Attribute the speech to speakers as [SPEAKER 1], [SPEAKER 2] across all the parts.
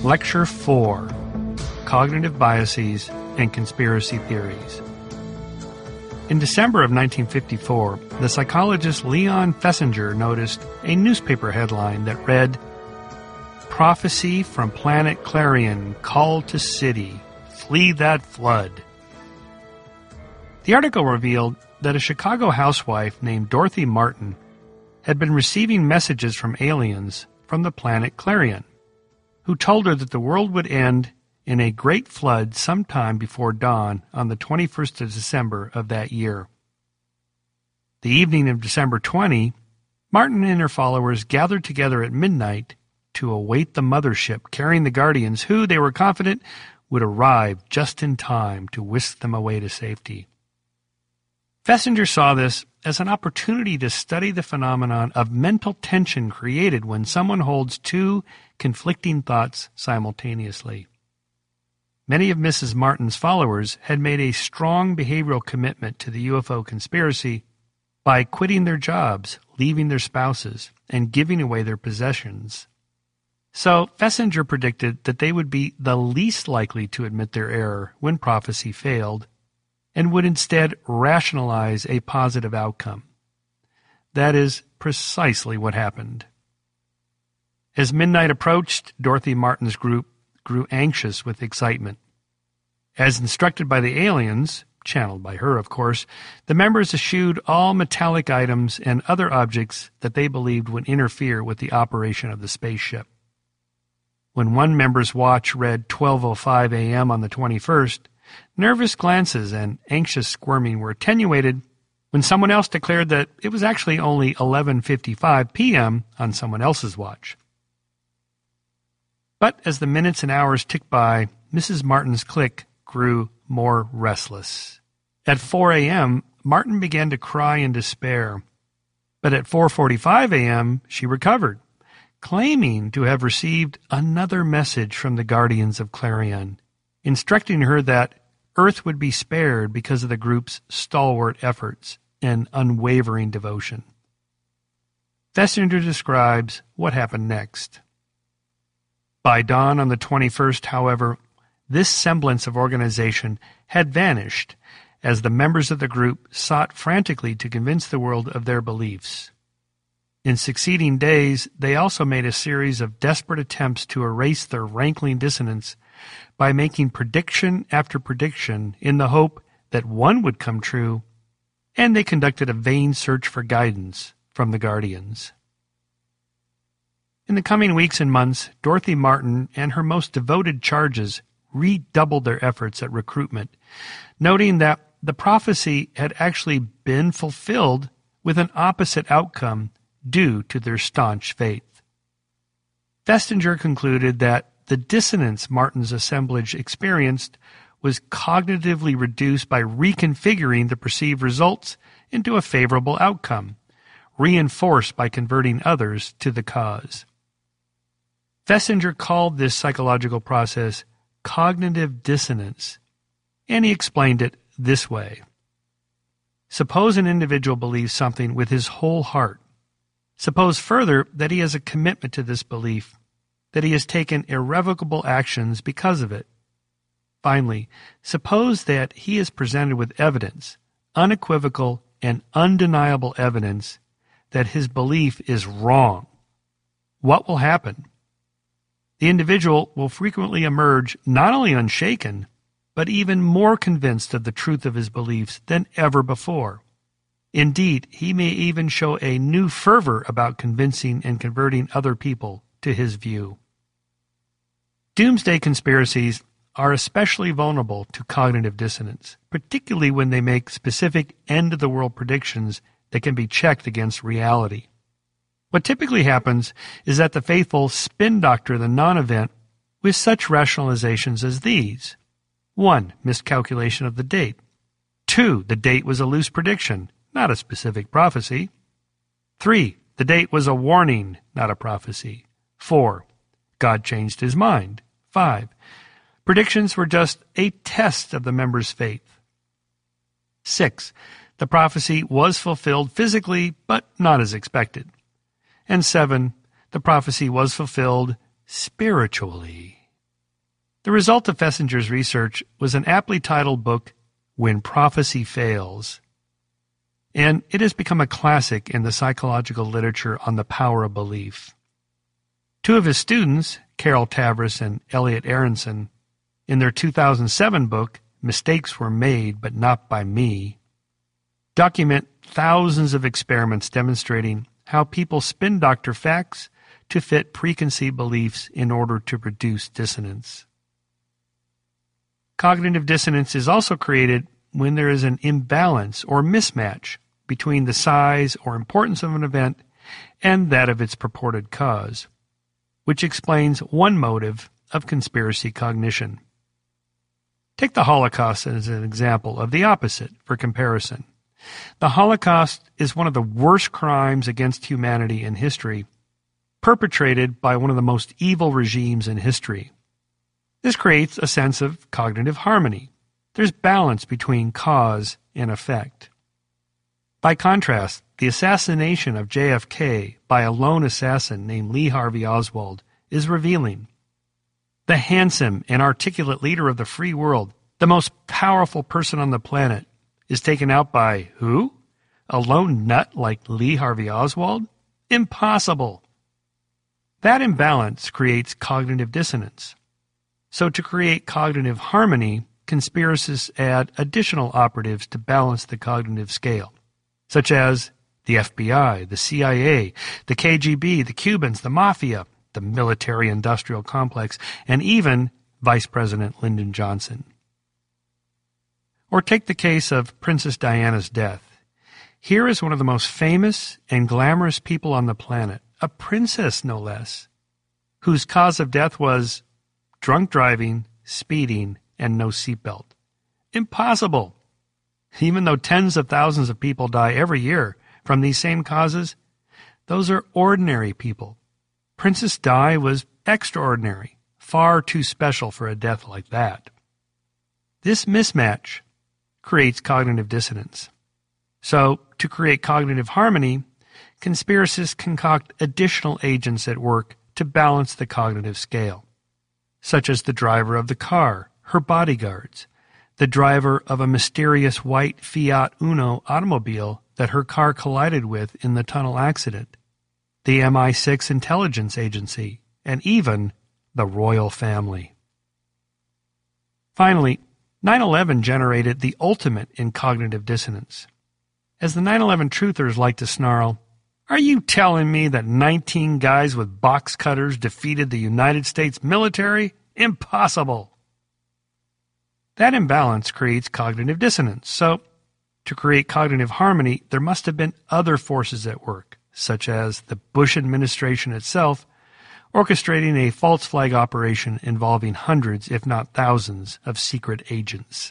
[SPEAKER 1] Lecture 4, Cognitive Biases and Conspiracy Theories. In December of 1954, the psychologist Leon Festinger noticed a newspaper headline that read, "Prophecy from Planet Clarion called to city. Flee that flood." The article revealed that a Chicago housewife named Dorothy Martin had been receiving messages from aliens from the planet Clarion, who told her that the world would end in a great flood sometime before dawn on the 21st of December of that year. The evening of December 20, Martin and her followers gathered together at midnight to await the mothership carrying the Guardians, who, they were confident, would arrive just in time to whisk them away to safety. Festinger saw this as an opportunity to study the phenomenon of mental tension created when someone holds two conflicting thoughts simultaneously. Many of Mrs. Martin's followers had made a strong behavioral commitment to the UFO conspiracy by quitting their jobs, leaving their spouses, and giving away their possessions. So Festinger predicted that they would be the least likely to admit their error when prophecy failed, and would instead rationalize a positive outcome. That is precisely what happened. As midnight approached, Dorothy Martin's group grew anxious with excitement. As instructed by the aliens, channeled by her of course, the members eschewed all metallic items and other objects that they believed would interfere with the operation of the spaceship. When one member's watch read 12:05 a.m. on the 21st, nervous glances and anxious squirming were attenuated when someone else declared that it was actually only 11:55 p.m. on someone else's watch. But as the minutes and hours ticked by, Mrs. Martin's clique grew more restless. At 4 a.m., Martin began to cry in despair. But at 4:45 a.m., she recovered, claiming to have received another message from the Guardians of Clarion, instructing her that Earth would be spared because of the group's stalwart efforts and unwavering devotion. Festinger describes what happened next. By dawn on the 21st, however, this semblance of organization had vanished as the members of the group sought frantically to convince the world of their beliefs. In succeeding days, they also made a series of desperate attempts to erase their rankling dissonance by making prediction after prediction in the hope that one would come true, and they conducted a vain search for guidance from the Guardians. In the coming weeks and months, Dorothy Martin and her most devoted charges redoubled their efforts at recruitment, noting that the prophecy had actually been fulfilled with an opposite outcome due to their staunch faith. Festinger concluded that the dissonance Martin's assemblage experienced was cognitively reduced by reconfiguring the perceived results into a favorable outcome, reinforced by converting others to the cause. Festinger called this psychological process cognitive dissonance, and he explained it this way. Suppose an individual believes something with his whole heart. Suppose further that he has a commitment to this belief, that he has taken irrevocable actions because of it. Finally, suppose that he is presented with evidence, unequivocal and undeniable evidence, that his belief is wrong. What will happen? The individual will frequently emerge not only unshaken, but even more convinced of the truth of his beliefs than ever before. Indeed, he may even show a new fervor about convincing and converting other people to his view. Doomsday conspiracies are especially vulnerable to cognitive dissonance, particularly when they make specific end-of-the-world predictions that can be checked against reality. What typically happens is that the faithful spin doctor the non-event with such rationalizations as these. 1. Miscalculation of the date. 2. The date was a loose prediction, not a specific prophecy. 3. The date was a warning, not a prophecy. 4. God changed his mind. 5. Predictions were just a test of the member's faith. 6. The prophecy was fulfilled physically, but not as expected. And 7. The prophecy was fulfilled spiritually, The result of Fessinger's research was an aptly titled book, When Prophecy Fails, and it has become a classic in the psychological literature on the power of belief. Two of his students, Carol Tavris and Elliot Aronson, in their 2007 book, Mistakes Were Made But Not By Me, document thousands of experiments demonstrating how people spin doctor facts to fit preconceived beliefs in order to produce dissonance. Cognitive dissonance is also created when there is an imbalance or mismatch between the size or importance of an event and that of its purported cause, which explains one motive of conspiracy cognition. Take the Holocaust as an example of the opposite for comparison. The Holocaust is one of the worst crimes against humanity in history, perpetrated by one of the most evil regimes in history. This creates a sense of cognitive harmony. There's balance between cause and effect. By contrast, the assassination of JFK by a lone assassin named Lee Harvey Oswald is revealing. The handsome and articulate leader of the free world, the most powerful person on the planet, is taken out by who? A lone nut like Lee Harvey Oswald? Impossible! That imbalance creates cognitive dissonance. So to create cognitive harmony, conspiracists add additional operatives to balance the cognitive scale, such as the FBI, the CIA, the KGB, the Cubans, the Mafia, the military-industrial complex, and even Vice President Lyndon Johnson. Or take the case of Princess Diana's death. Here is one of the most famous and glamorous people on the planet, a princess no less, whose cause of death was drunk driving, speeding, and no seatbelt. Impossible! Even though tens of thousands of people die every year from these same causes, those are ordinary people. Princess Di was extraordinary, far too special for a death like that. This mismatch creates cognitive dissonance. So, to create cognitive harmony, conspiracists concoct additional agents at work to balance the cognitive scale, such as the driver of the car, her bodyguards, the driver of a mysterious white Fiat Uno automobile that her car collided with in the tunnel accident, the MI6 intelligence agency, and even the royal family. Finally, 9/11 generated the ultimate in cognitive dissonance. As the 9/11 truthers like to snarl, "Are you telling me that 19 guys with box cutters defeated the United States military? Impossible!" That imbalance creates cognitive dissonance. So, to create cognitive harmony, there must have been other forces at work, such as the Bush administration itself, orchestrating a false flag operation involving hundreds, if not thousands, of secret agents.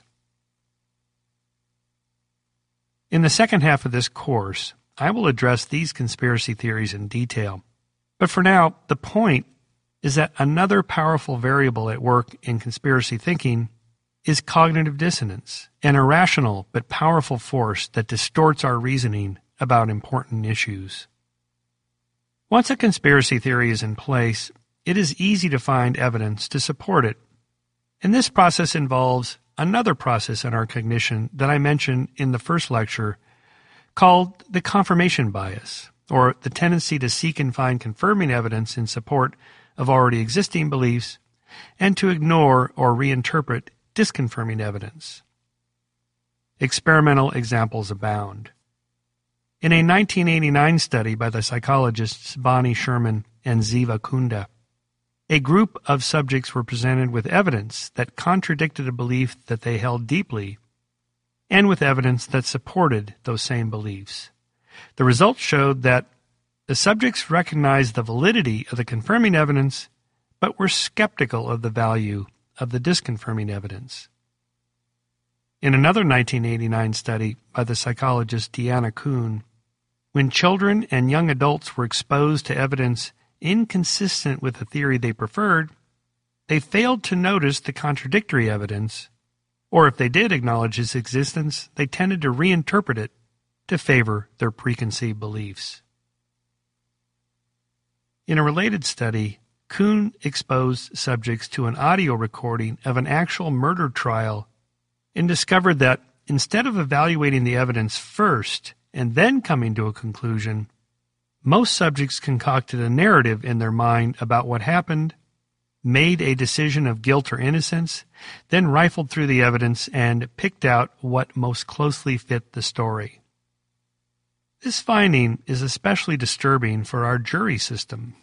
[SPEAKER 1] In the second half of this course, I will address these conspiracy theories in detail. But for now, the point is that another powerful variable at work in conspiracy thinking is cognitive dissonance, an irrational but powerful force that distorts our reasoning about important issues. Once a conspiracy theory is in place, it is easy to find evidence to support it. And this process involves another process in our cognition that I mentioned in the first lecture called the confirmation bias, or the tendency to seek and find confirming evidence in support of already existing beliefs and to ignore or reinterpret disconfirming evidence. Experimental examples abound. In a 1989 study by the psychologists Bonnie Sherman and Ziva Kunda, a group of subjects were presented with evidence that contradicted a belief that they held deeply and with evidence that supported those same beliefs. The results showed that the subjects recognized the validity of the confirming evidence but were skeptical of the value of the disconfirming evidence. In another 1989 study by the psychologist Deanna Kuhn, when children and young adults were exposed to evidence inconsistent with the theory they preferred, they failed to notice the contradictory evidence, or if they did acknowledge its existence, they tended to reinterpret it to favor their preconceived beliefs. In a related study, Kuhn exposed subjects to an audio recording of an actual murder trial and discovered that instead of evaluating the evidence first and then coming to a conclusion, most subjects concocted a narrative in their mind about what happened, made a decision of guilt or innocence, then rifled through the evidence and picked out what most closely fit the story. This finding is especially disturbing for our jury system.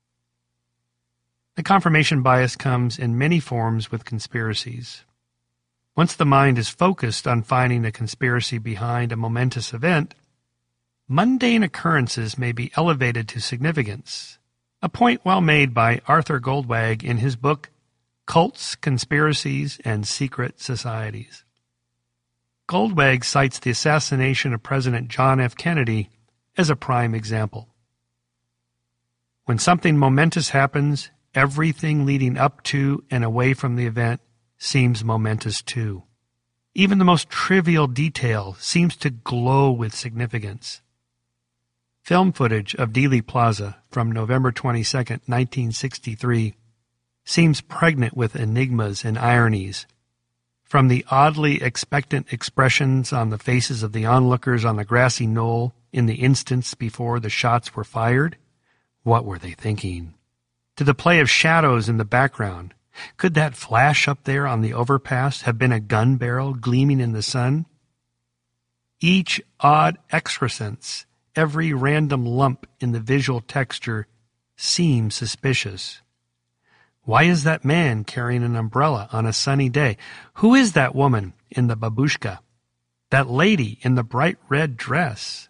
[SPEAKER 1] The confirmation bias comes in many forms with conspiracies. Once the mind is focused on finding a conspiracy behind a momentous event, mundane occurrences may be elevated to significance, a point well made by Arthur Goldwag in his book, Cults, Conspiracies, and Secret Societies. Goldwag cites the assassination of President John F. Kennedy as a prime example. When something momentous happens, everything leading up to and away from the event seems momentous too. Even the most trivial detail seems to glow with significance. Film footage of Dealey Plaza from November 22, 1963, seems pregnant with enigmas and ironies. From the oddly expectant expressions on the faces of the onlookers on the grassy knoll in the instants before the shots were fired, what were they thinking? To the play of shadows in the background, could that flash up there on the overpass have been a gun barrel gleaming in the sun? Each odd excrescence, every random lump in the visual texture seems suspicious. Why is that man carrying an umbrella on a sunny day? Who is that woman in the babushka? That lady in the bright red dress?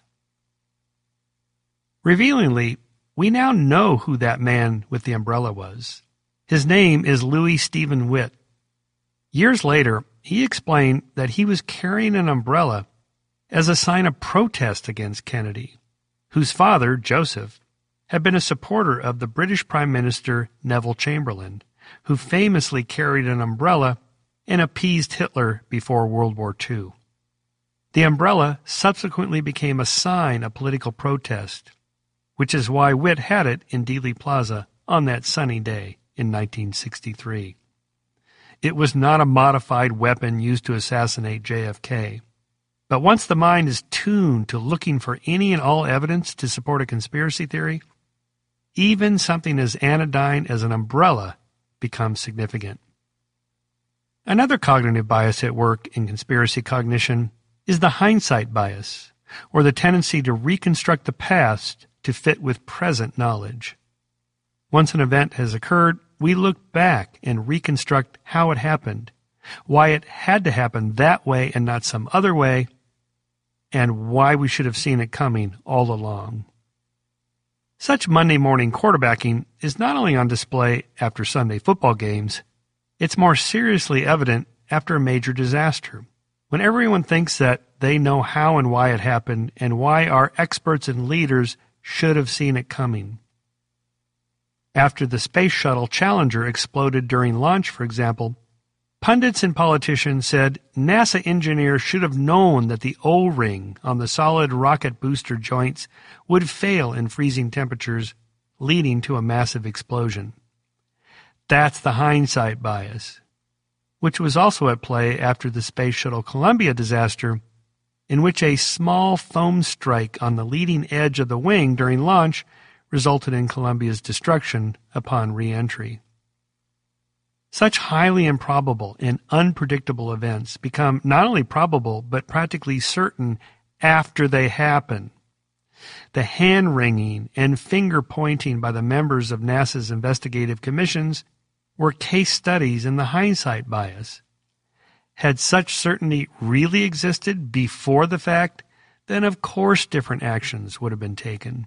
[SPEAKER 1] Revealingly, we now know who that man with the umbrella was. His name is Louis Stephen Witt. Years later, he explained that he was carrying an umbrella as a sign of protest against Kennedy, whose father, Joseph, had been a supporter of the British Prime Minister Neville Chamberlain, who famously carried an umbrella and appeased Hitler before World War II. The umbrella subsequently became a sign of political protest, which is why Witt had it in Dealey Plaza on that sunny day in 1963. It was not a modified weapon used to assassinate JFK. But once the mind is tuned to looking for any and all evidence to support a conspiracy theory, even something as anodyne as an umbrella becomes significant. Another cognitive bias at work in conspiracy cognition is the hindsight bias, or the tendency to reconstruct the past to fit with present knowledge. Once an event has occurred, we look back and reconstruct how it happened, why it had to happen that way and not some other way, and why we should have seen it coming all along. Such Monday morning quarterbacking is not only on display after Sunday football games, it's more seriously evident after a major disaster, when everyone thinks that they know how and why it happened and why our experts and leaders should have seen it coming. After the Space Shuttle Challenger exploded during launch, for example, pundits and politicians said NASA engineers should have known that the O-ring on the solid rocket booster joints would fail in freezing temperatures, leading to a massive explosion. That's the hindsight bias, which was also at play after the Space Shuttle Columbia disaster, in which a small foam strike on the leading edge of the wing during launch resulted in Columbia's destruction upon re-entry. Such highly improbable and unpredictable events become not only probable but practically certain after they happen. The hand-wringing and finger-pointing by the members of NASA's investigative commissions were case studies in the hindsight bias. Had such certainty really existed before the fact, then of course different actions would have been taken.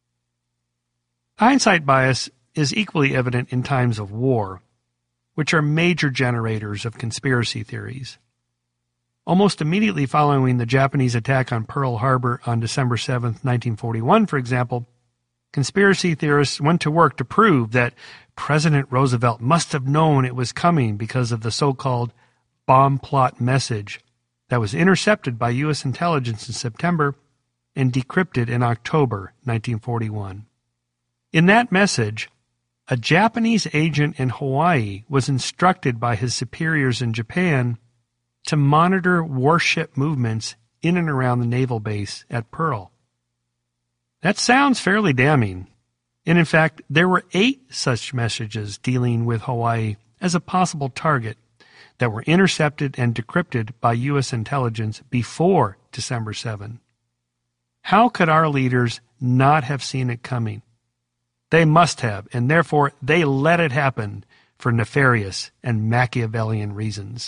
[SPEAKER 1] Hindsight bias is equally evident in times of war, which are major generators of conspiracy theories. Almost immediately following the Japanese attack on Pearl Harbor on December 7, 1941, for example, conspiracy theorists went to work to prove that President Roosevelt must have known it was coming because of the so-called bomb plot message that was intercepted by U.S. intelligence in September and decrypted in October 1941. In that message, a Japanese agent in Hawaii was instructed by his superiors in Japan to monitor warship movements in and around the naval base at Pearl. That sounds fairly damning, and in fact, there were 8 such messages dealing with Hawaii as a possible target that were intercepted and decrypted by U.S. intelligence before December 7. How could our leaders not have seen it coming? They must have, and therefore they let it happen for nefarious and Machiavellian reasons.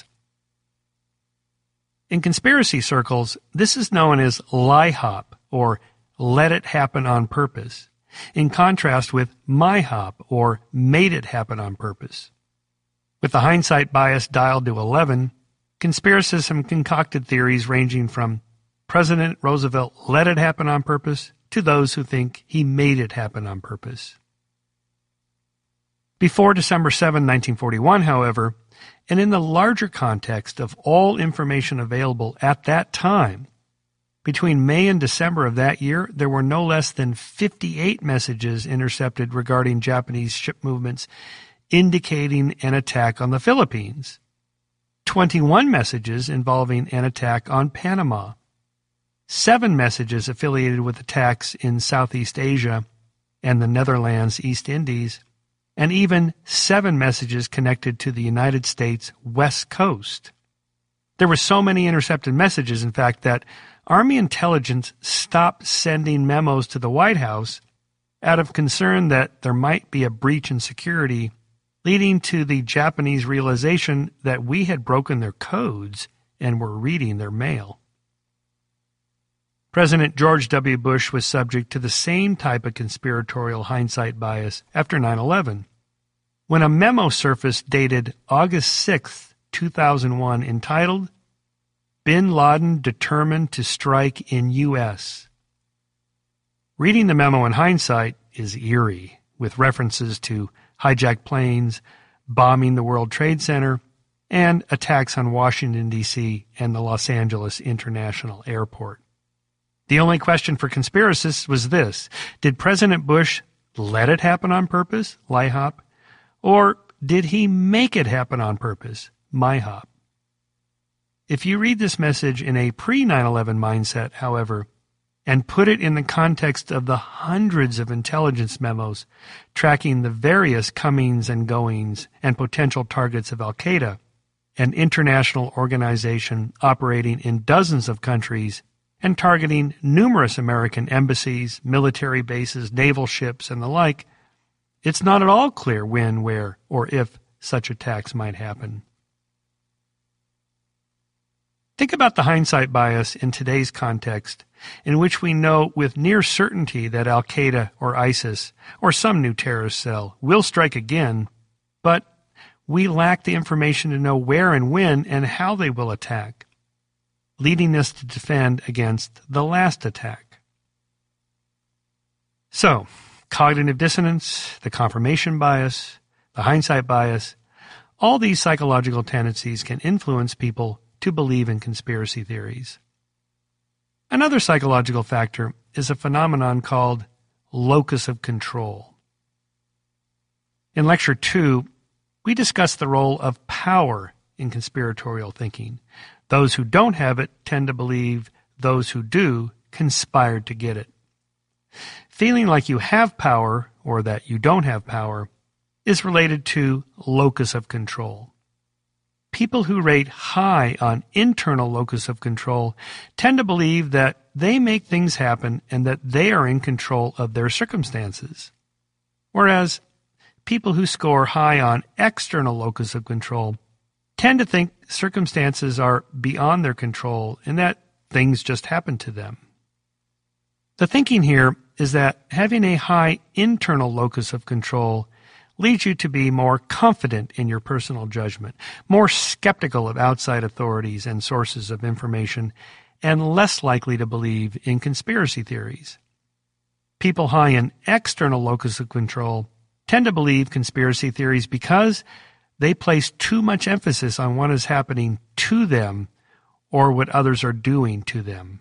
[SPEAKER 1] In conspiracy circles, this is known as lie hop, or let it happen on purpose, in contrast with my hop, or made it happen on purpose. With the hindsight bias dialed to 11, conspiracists have concocted theories ranging from President Roosevelt let it happen on purpose to those who think he made it happen on purpose. Before December 7, 1941, however, and in the larger context of all information available at that time, between May and December of that year, there were no less than 58 messages intercepted regarding Japanese ship movements indicating an attack on the Philippines, 21 messages involving an attack on Panama, 7 messages affiliated with attacks in Southeast Asia and the Netherlands, East Indies, and even 7 messages connected to the United States West Coast. There were so many intercepted messages, in fact, that Army intelligence stopped sending memos to the White House out of concern that there might be a breach in security, leading to the Japanese realization that we had broken their codes and were reading their mail. President George W. Bush was subject to the same type of conspiratorial hindsight bias after 9/11, when a memo surfaced dated August 6, 2001, entitled, Bin Laden Determined to Strike in U.S. Reading the memo in hindsight is eerie, with references to hijacked planes, bombing the World Trade Center, and attacks on Washington, D.C. and the Los Angeles International Airport. The only question for conspiracists was this: did President Bush let it happen on purpose, lie hop, or did he make it happen on purpose, my hop? If you read this message in a pre-9/11 mindset, however, and put it in the context of the hundreds of intelligence memos tracking the various comings and goings and potential targets of Al-Qaeda, an international organization operating in dozens of countries and targeting numerous American embassies, military bases, naval ships, and the like, it's not at all clear when, where, or if such attacks might happen. Think about the hindsight bias in today's context, in which we know with near certainty that Al-Qaeda or ISIS or some new terrorist cell will strike again, but we lack the information to know where and when and how they will attack, leading us to defend against the last attack. So, cognitive dissonance, the confirmation bias, the hindsight bias, all these psychological tendencies can influence people to believe in conspiracy theories. Another psychological factor is a phenomenon called locus of control. In Lecture 2, we discussed the role of power in conspiratorial thinking. Those who don't have it tend to believe those who do conspired to get it. Feeling like you have power or that you don't have power is related to locus of control. People who rate high on internal locus of control tend to believe that they make things happen and that they are in control of their circumstances. Whereas people who score high on external locus of control tend to think circumstances are beyond their control and that things just happen to them. The thinking here is that having a high internal locus of control leads you to be more confident in your personal judgment, more skeptical of outside authorities and sources of information, and less likely to believe in conspiracy theories. People high in external locus of control tend to believe conspiracy theories because they place too much emphasis on what is happening to them or what others are doing to them.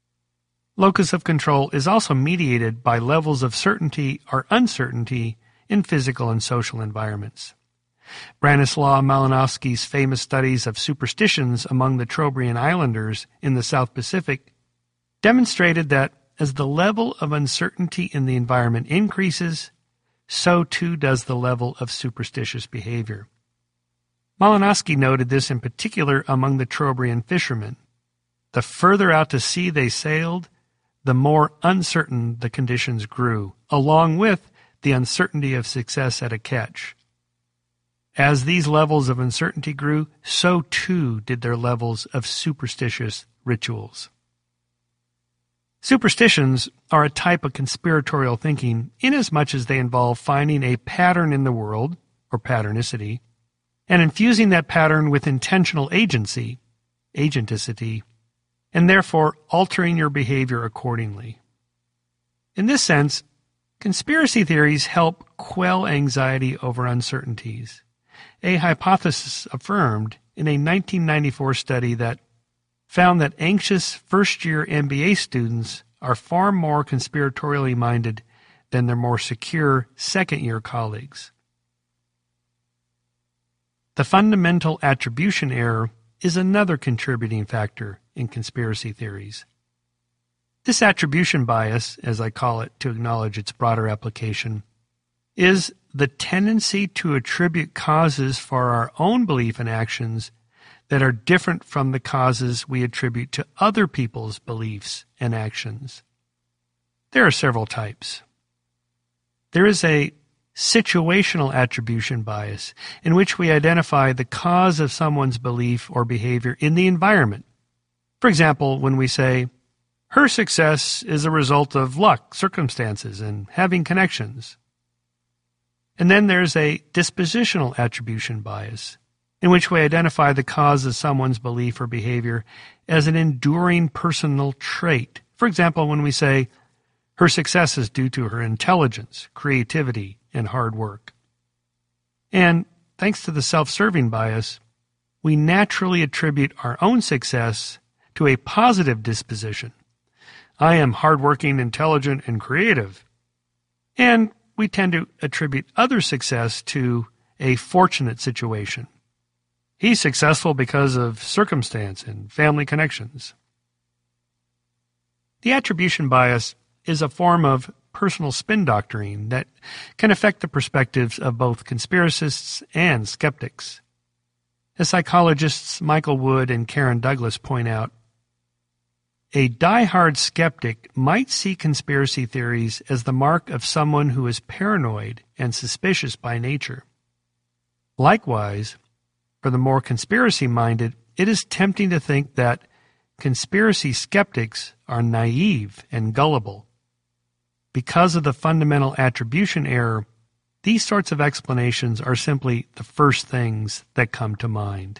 [SPEAKER 1] Locus of control is also mediated by levels of certainty or uncertainty in physical and social environments. Branislaw Malinowski's famous studies of superstitions among the Trobriand Islanders in the South Pacific demonstrated that as the level of uncertainty in the environment increases, so too does the level of superstitious behavior. Malinowski noted this in particular among the Trobriand fishermen. The further out to sea they sailed, the more uncertain the conditions grew, along with the uncertainty of success at a catch. As these levels of uncertainty grew, so too did their levels of superstitious rituals. Superstitions are a type of conspiratorial thinking inasmuch as they involve finding a pattern in the world, or patternicity, and infusing that pattern with intentional agency, agenticity, and therefore altering your behavior accordingly. In this sense, conspiracy theories help quell anxiety over uncertainties, a hypothesis affirmed in a 1994 study that found that anxious first-year MBA students are far more conspiratorially minded than their more secure second-year colleagues. The fundamental attribution error is another contributing factor in conspiracy theories. This attribution bias, as I call it to acknowledge its broader application, is the tendency to attribute causes for our own belief and actions that are different from the causes we attribute to other people's beliefs and actions. There are several types. There is a situational attribution bias, in which we identify the cause of someone's belief or behavior in the environment. For example, when we say, her success is a result of luck, circumstances, and having connections. And then there's a dispositional attribution bias, in which we identify the cause of someone's belief or behavior as an enduring personal trait. For example, when we say, her success is due to her intelligence, creativity, and hard work. And thanks to the self-serving bias, we naturally attribute our own success to a positive disposition. I am hardworking, intelligent, and creative. And we tend to attribute other success to a fortunate situation. He's successful because of circumstance and family connections. The attribution bias is a form of personal spin doctoring that can affect the perspectives of both conspiracists and skeptics. As psychologists Michael Wood and Karen Douglas point out, a die-hard skeptic might see conspiracy theories as the mark of someone who is paranoid and suspicious by nature. Likewise, for the more conspiracy-minded, it is tempting to think that conspiracy skeptics are naive and gullible. Because of the fundamental attribution error, these sorts of explanations are simply the first things that come to mind.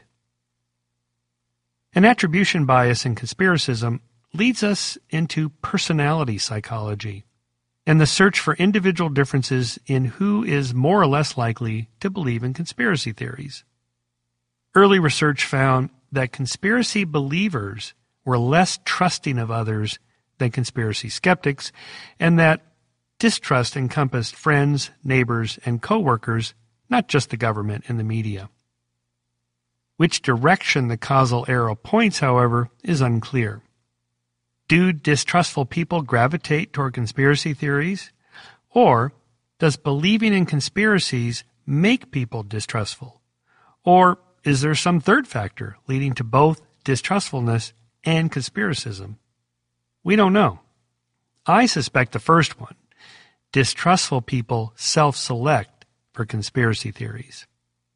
[SPEAKER 1] An attribution bias in conspiracism leads us into personality psychology and the search for individual differences in who is more or less likely to believe in conspiracy theories. Early research found that conspiracy believers were less trusting of others than conspiracy skeptics, and that distrust encompassed friends, neighbors, and coworkers, not just the government and the media. Which direction the causal arrow points, however, is unclear. Do distrustful people gravitate toward conspiracy theories? Or does believing in conspiracies make people distrustful? Or is there some third factor leading to both distrustfulness and conspiracism? We don't know. I suspect the first one. Distrustful people self-select for conspiracy theories.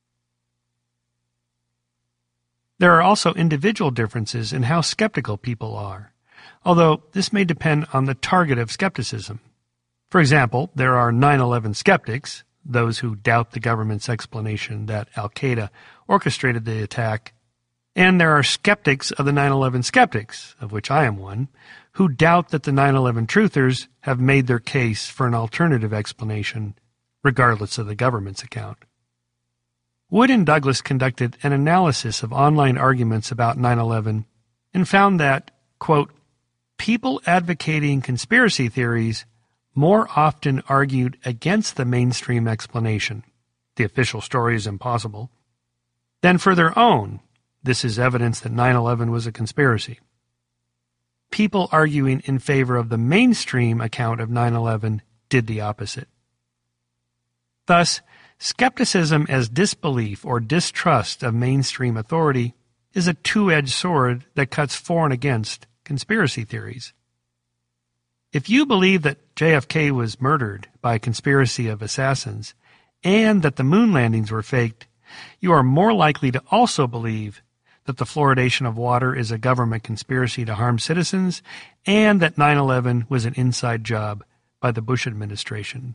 [SPEAKER 1] There are also individual differences in how skeptical people are, although this may depend on the target of skepticism. For example, there are 9/11 skeptics, those who doubt the government's explanation that al-Qaeda orchestrated the attack, and there are skeptics of the 9/11 skeptics, of which I am one, who doubt that the 9/11 truthers have made their case for an alternative explanation, regardless of the government's account. Wood and Douglas conducted an analysis of online arguments about 9/11 and found that, quote, people advocating conspiracy theories more often argued against the mainstream explanation, the official story is impossible, than for their own, this is evidence that 9/11 was a conspiracy. People arguing in favor of the mainstream account of 9/11 did the opposite. Thus, skepticism as disbelief or distrust of mainstream authority is a two-edged sword that cuts for and against conspiracy theories. If you believe that JFK was murdered by a conspiracy of assassins and that the moon landings were faked, you are more likely to also believe that the fluoridation of water is a government conspiracy to harm citizens and that 9/11 was an inside job by the Bush administration.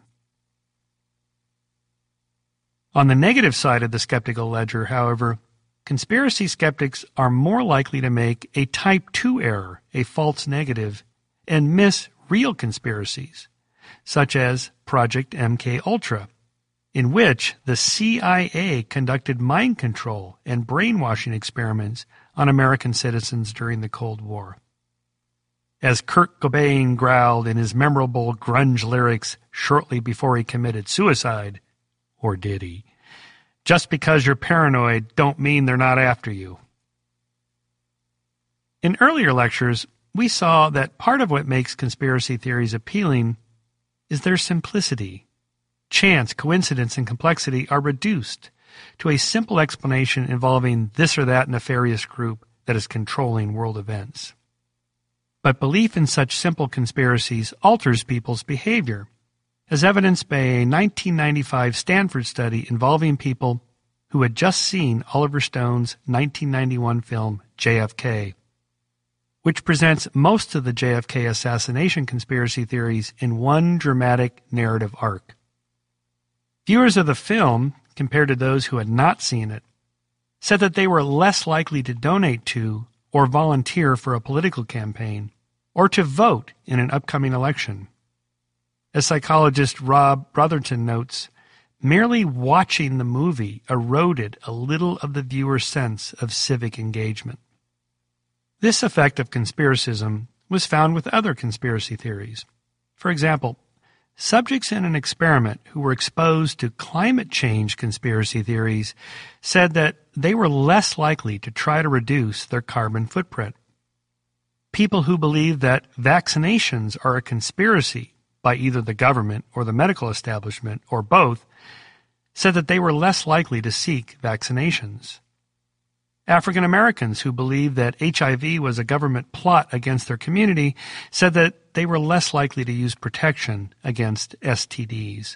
[SPEAKER 1] On the negative side of the skeptical ledger, however, conspiracy skeptics are more likely to make a type 2 error, a false negative, and miss real conspiracies, such as Project MKUltra, in which the CIA conducted mind control and brainwashing experiments on American citizens during the Cold War. As Kurt Cobain growled in his memorable grunge lyrics shortly before he committed suicide, or did he? Just because you're paranoid don't mean they're not after you. In earlier lectures, we saw that part of what makes conspiracy theories appealing is their simplicity. Chance, coincidence, and complexity are reduced to a simple explanation involving this or that nefarious group that is controlling world events. But belief in such simple conspiracies alters people's behavior, as evidenced by a 1995 Stanford study involving people who had just seen Oliver Stone's 1991 film JFK, which presents most of the JFK assassination conspiracy theories in one dramatic narrative arc. Viewers of the film, compared to those who had not seen it, said that they were less likely to donate to or volunteer for a political campaign or to vote in an upcoming election. As psychologist Rob Brotherton notes, merely watching the movie eroded a little of the viewer's sense of civic engagement. This effect of conspiracism was found with other conspiracy theories. For example, subjects in an experiment who were exposed to climate change conspiracy theories said that they were less likely to try to reduce their carbon footprint. People who believe that vaccinations are a conspiracy by either the government or the medical establishment, or both, said that they were less likely to seek vaccinations. African Americans who believed that HIV was a government plot against their community said that they were less likely to use protection against STDs.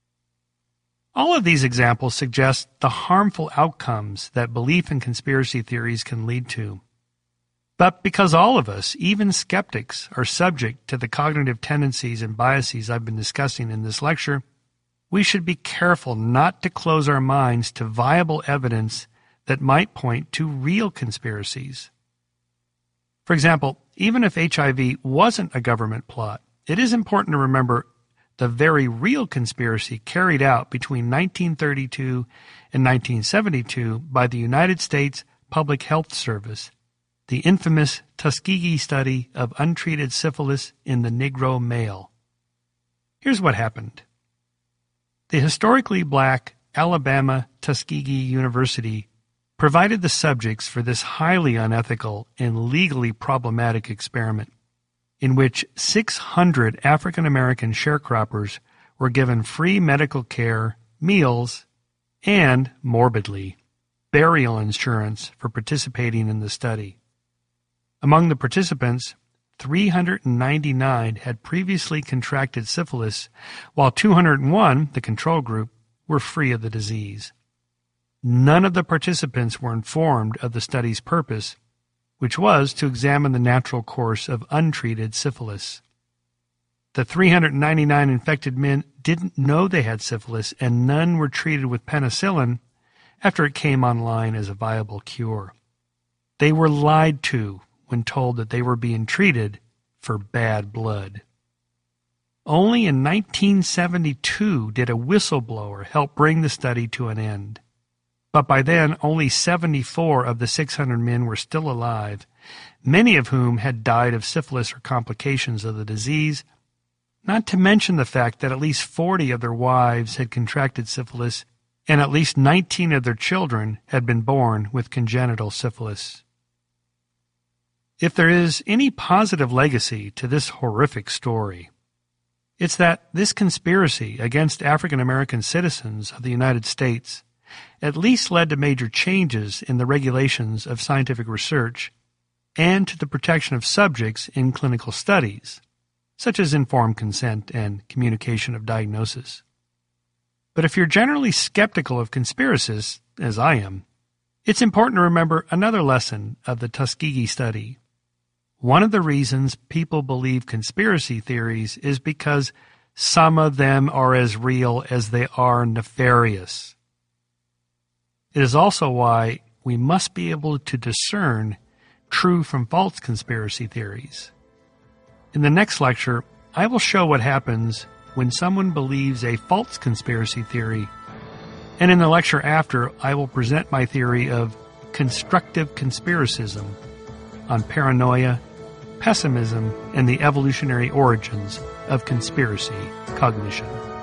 [SPEAKER 1] All of these examples suggest the harmful outcomes that belief in conspiracy theories can lead to. But because all of us, even skeptics, are subject to the cognitive tendencies and biases I've been discussing in this lecture, we should be careful not to close our minds to viable evidence that might point to real conspiracies. For example, even if HIV wasn't a government plot, it is important to remember the very real conspiracy carried out between 1932 and 1972 by the United States Public Health Service, the infamous Tuskegee study of untreated syphilis in the Negro male. Here's what happened. The historically black Alabama Tuskegee University provided the subjects for this highly unethical and legally problematic experiment, in which 600 African American sharecroppers were given free medical care, meals, and, morbidly, burial insurance for participating in the study. Among the participants, 399 had previously contracted syphilis, while 201, the control group, were free of the disease. None of the participants were informed of the study's purpose, which was to examine the natural course of untreated syphilis. The 399 infected men didn't know they had syphilis, and none were treated with penicillin after it came online as a viable cure. They were lied to when told that they were being treated for bad blood. Only in 1972 did a whistleblower help bring the study to an end. But by then, only 74 of the 600 men were still alive, many of whom had died of syphilis or complications of the disease, not to mention the fact that at least 40 of their wives had contracted syphilis and at least 19 of their children had been born with congenital syphilis. If there is any positive legacy to this horrific story, it's that this conspiracy against African American citizens of the United States at least led to major changes in the regulations of scientific research and to the protection of subjects in clinical studies, such as informed consent and communication of diagnosis. But if you're generally skeptical of conspiracists, as I am, it's important to remember another lesson of the Tuskegee study. One of the reasons people believe conspiracy theories is because some of them are as real as they are nefarious. It is also why we must be able to discern true from false conspiracy theories. In the next lecture, I will show what happens when someone believes a false conspiracy theory, and in the lecture after, I will present my theory of constructive conspiracism on paranoia, pessimism, and the evolutionary origins of conspiracy cognition.